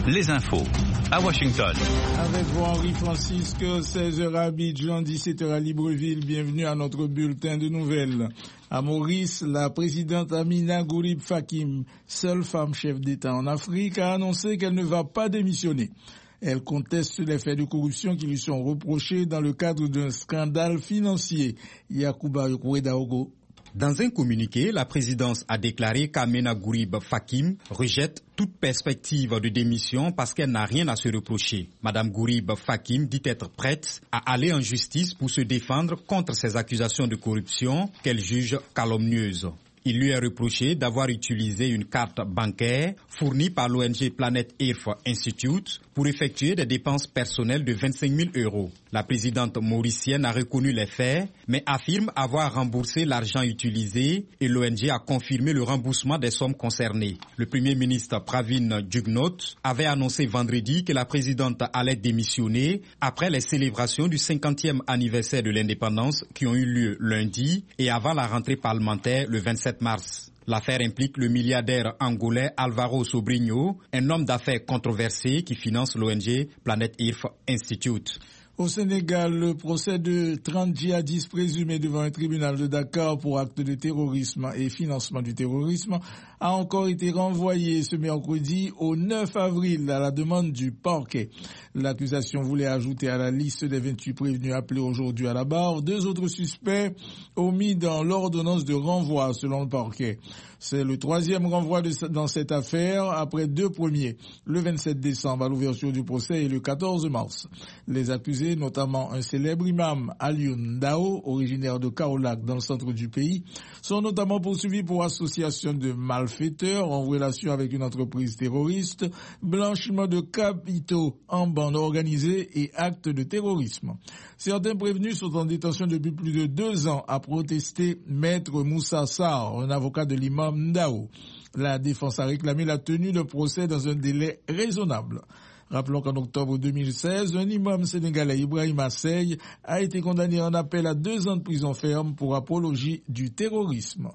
les infos à Washington. Avec vous Henri Francisque, 16h à Abidjan, 17h à Libreville. Bienvenue à notre bulletin de nouvelles. À Maurice, la présidente Amina Gourib Fakim, seule femme chef d'État en Afrique, a annoncé qu'elle ne va pas démissionner. Elle conteste les faits de corruption qui lui sont reprochés dans le cadre d'un scandale financier. Yacouba Yokoredaogo. Dans un communiqué, la présidence a déclaré qu'Amina Gourib Fakim rejette toute perspective de démission parce qu'elle n'a rien à se reprocher. Madame Gourib Fakim dit être prête à aller en justice pour se défendre contre ces accusations de corruption qu'elle juge calomnieuses. Il lui est reproché d'avoir utilisé une carte bancaire fournie par l'ONG Planet Earth Institute pour effectuer des dépenses personnelles de 25 000 €. La présidente mauricienne a reconnu les faits, mais affirme avoir remboursé l'argent utilisé et l'ONG a confirmé le remboursement des sommes concernées. Le Premier ministre Pravin Jugnauth avait annoncé vendredi que la présidente allait démissionner après les célébrations du 50e anniversaire de l'indépendance qui ont eu lieu lundi et avant la rentrée parlementaire le 27 mars. L'affaire implique le milliardaire angolais Alvaro Sobrinho, un homme d'affaires controversé qui finance l'ONG Planet Earth Institute. Au Sénégal, le procès de 30 djihadistes présumés devant un tribunal de Dakar pour actes de terrorisme et financement du terrorisme a encore été renvoyé ce mercredi au 9 avril à la demande du parquet. L'accusation voulait ajouter à la liste des 28 prévenus appelés aujourd'hui à la barre 2 autres suspects omis dans l'ordonnance de renvoi selon le parquet. C'est le 3e renvoi dans cette affaire après 2 premiers, le 27 décembre à l'ouverture du procès et le 14 mars. Les accusés, notamment un célèbre imam, Alioune Dao, originaire de Kaolack dans le centre du pays, sont notamment poursuivis pour association de malfaiteurs en relation avec une entreprise terroriste, blanchiment de capitaux en bande organisée et actes de terrorisme. Certains prévenus sont en détention depuis plus de 2 ans, a protesté Maître Moussa Sarr, un avocat de l'imam Dao. La défense a réclamé la tenue de procès dans un délai raisonnable. Rappelons qu'en octobre 2016, un imam sénégalais, Ibrahim Assey, a été condamné en appel à 2 ans de prison ferme pour apologie du terrorisme.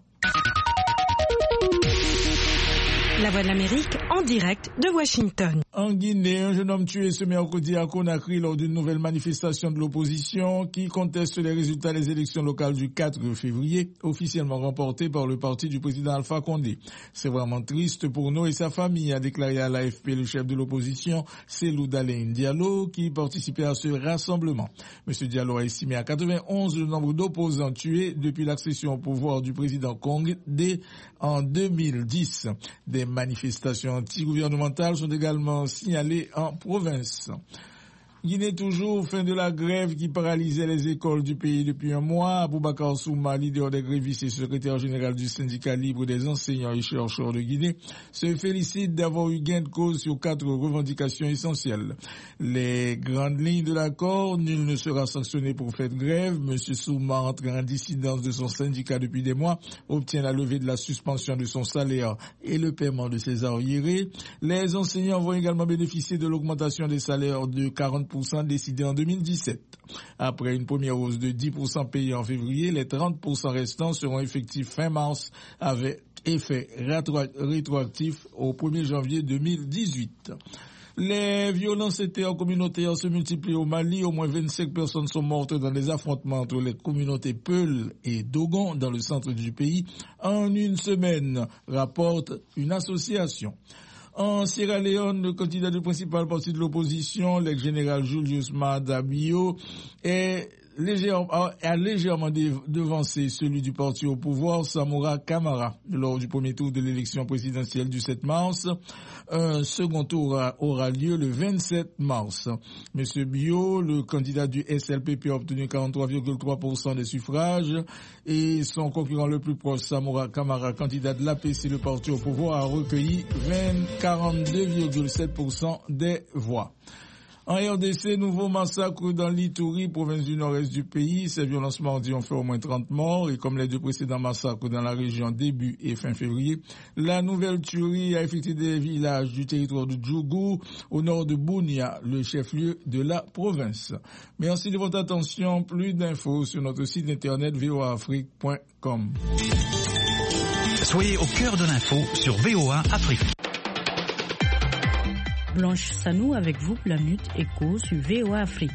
La Voix de l'Amérique en direct de Washington. En Guinée, un jeune homme tué ce mercredi à Conakry lors d'une nouvelle manifestation de l'opposition qui conteste les résultats des élections locales du 4 février, officiellement remportées par le parti du président Alpha Condé. C'est vraiment triste pour nous et sa famille, a déclaré à l'AFP le chef de l'opposition, Cellou Dalein Diallo, qui participait à ce rassemblement. M. Diallo a estimé à 91 le nombre d'opposants tués depuis l'accession au pouvoir du président Condé en 2010. Des manifestations anti-gouvernementales sont également signalées en province. Guinée toujours, fin de la grève qui paralysait les écoles du pays depuis un mois. Boubacar Souma, leader des grévistes et secrétaire général du syndicat libre des enseignants et chercheurs de Guinée, se félicite d'avoir eu gain de cause sur 4 revendications essentielles. Les grandes lignes de l'accord, nul ne sera sanctionné pour faire grève. Monsieur Souma, entré en dissidence de son syndicat depuis des mois, obtient la levée de la suspension de son salaire et le paiement de ses arriérés. Les enseignants vont également bénéficier de l'augmentation des salaires de 40% décidé en 2017. Après une première hausse de 10% payée en février, les 30% restants seront effectifs fin mars avec effet rétroactif au 1er janvier 2018. Les violences intercommunautaires se multiplient au Mali. Au moins 25 personnes sont mortes dans des affrontements entre les communautés Peul et Dogon dans le centre du pays en une semaine, rapporte une association. En Sierra Leone, le candidat du principal parti de l'opposition, l'ex-général Julius Maada Bio, a légèrement devancé celui du parti au pouvoir, Samora Camara, lors du premier tour de l'élection présidentielle du 7 mars. Un second tour aura lieu le 27 mars. Monsieur Bio, le candidat du SLPP, a obtenu 43,3% des suffrages et son concurrent le plus proche, Samora Camara, candidat de l'APC, le parti au pouvoir, a recueilli 42,7% des voix. En RDC, nouveau massacre dans l'Ituri, province du nord-est du pays. Ces violences mardi ont fait au moins 30 morts et comme les 2 précédents massacres dans la région début et fin février, la nouvelle tuerie a affecté des villages du territoire de Djougou, au nord de Bunia, le chef-lieu de la province. Merci de votre attention. Plus d'infos sur notre site internet voaafrique.com. Soyez au cœur de l'info sur VOA Afrique. Blanche Sanou avec vous pour la Minute Éco sur VOA Afrique.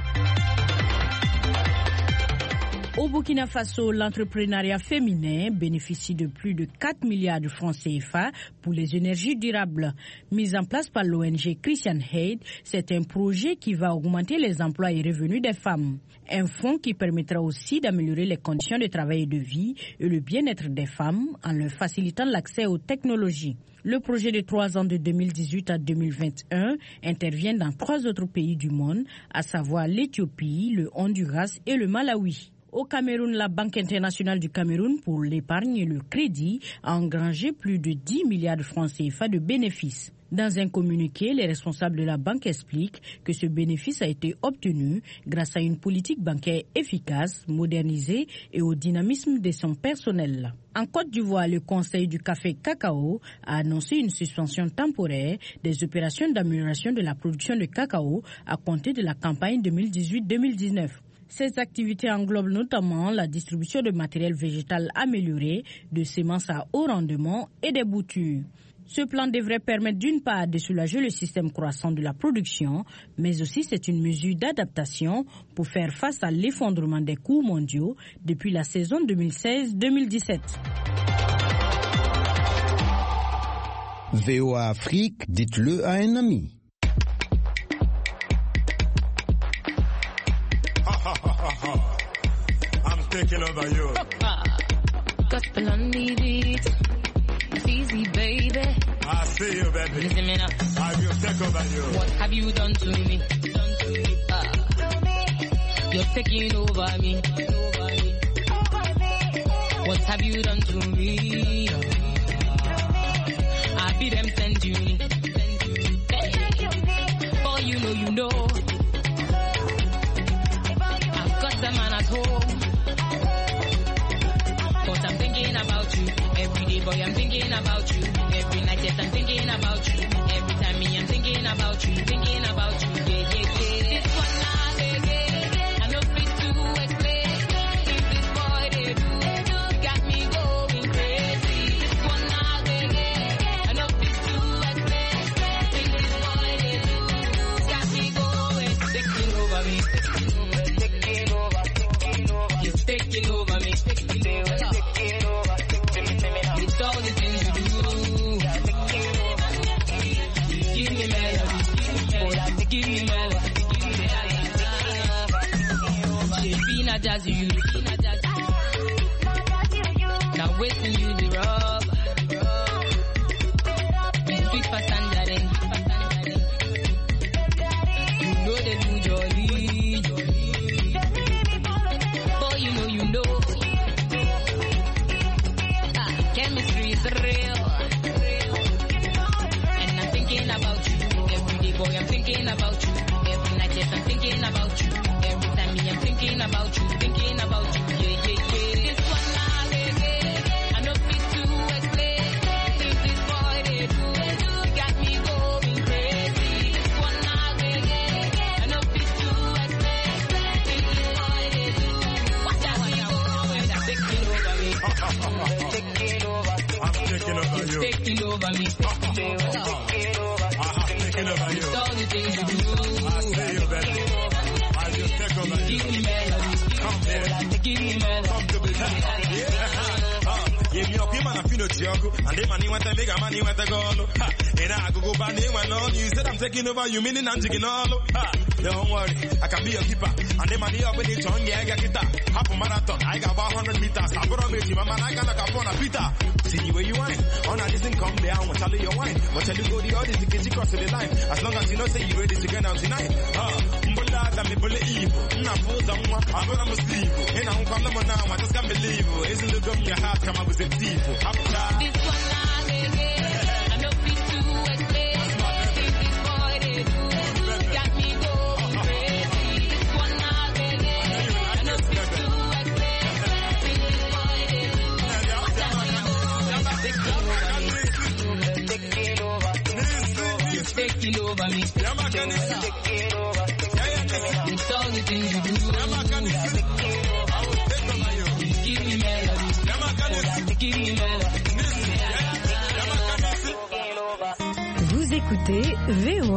Au Burkina Faso, l'entrepreneuriat féminin bénéficie de plus de 4 milliards de francs CFA pour les énergies durables. Mis en place par l'ONG Christian Aid, c'est un projet qui va augmenter les emplois et revenus des femmes. Un fonds qui permettra aussi d'améliorer les conditions de travail et de vie et le bien-être des femmes en leur facilitant l'accès aux technologies. Le projet de 3 ans de 2018 à 2021 intervient dans 3 autres pays du monde, à savoir l'Éthiopie, le Honduras et le Malawi. Au Cameroun, la Banque internationale du Cameroun pour l'épargne et le crédit a engrangé plus de 10 milliards de francs CFA de bénéfices. Dans un communiqué, les responsables de la banque expliquent que ce bénéfice a été obtenu grâce à une politique bancaire efficace, modernisée et au dynamisme de son personnel. En Côte d'Ivoire, le Conseil du café cacao a annoncé une suspension temporaire des opérations d'amélioration de la production de cacao à compter de la campagne 2018-2019. Ces activités englobent notamment la distribution de matériel végétal amélioré, de semences à haut rendement et des boutures. Ce plan devrait permettre d'une part de soulager le système croissant de la production, mais aussi c'est une mesure d'adaptation pour faire face à l'effondrement des coûts mondiaux depuis la saison 2016-2017. VOA Afrique, dites-le à un ami. I'm taking over you. Gospel on the beat. It's easy, baby. I see you, baby. Listen me now. I will take over you. What have you done to me? You're taking over me. What have you done to me? I be them send you. Oh, you know. I've got the man at home. But I'm thinking about you. Every day, boy, I'm thinking about you. Every night, yes, I'm thinking about you. Every time, me, I'm thinking about you. Thinking about you, yeah. This one now, I know fit to explain. If this boy, they do, got me going crazy. This one now, I know fit to explain. If this boy, they do, got me going. Taking over me. He's taking over me. It's all the things you do. Give me melody. Give me melody. She not jazz you. Now waiting you the rub. We speak for Sanjaren. You know they do jolly. Boy, you know. Chemistry is real. And I'm thinking about you. Every day, boy, I'm thinking about you. Every night, yes, I'm thinking about you. Every time, me, I'm thinking about you. Thinking about you, yeah. This one now, I know fit to explain. If this boy, they do, got me going crazy. This one now, I know fit to explain. If this boy, they do, got me going, taking over me. I'm taking over you. Taking over me. Taking over you. It's all the things you do. I see you, baby. I will take over you. Give me melody. Come here. Give me melody. Come to me. Give me a pim and a fino choco. And the money went to make a money went to go. And I go by name and all. You said I'm taking over you, meaning I'm taking all. Don't worry, I can be a keeper. And the money up in the tongue, yeah, I got it. Half a marathon, I got about 100 meters. I put on me, man, I got like a phone, a Peter. See where you wine. On a listen, come there, I'm tell you your wine. But tell you go the audience to get you cross the line. As long as you know, say you ready to get out tonight. Mbula, me bullet evil. Not for someone, I'm gonna sleep. And I'm coming now, I just can't believe it. Isn't the gum your heart come up with a thief? This one now, I know fit to explain. If this boy they do, got me going crazy. This one now, I know fit to explain. If this boy they do, got me going. Taking over me. It's all the things you do. Give me melody. Give me melody. Vous écoutez écoutez VOA.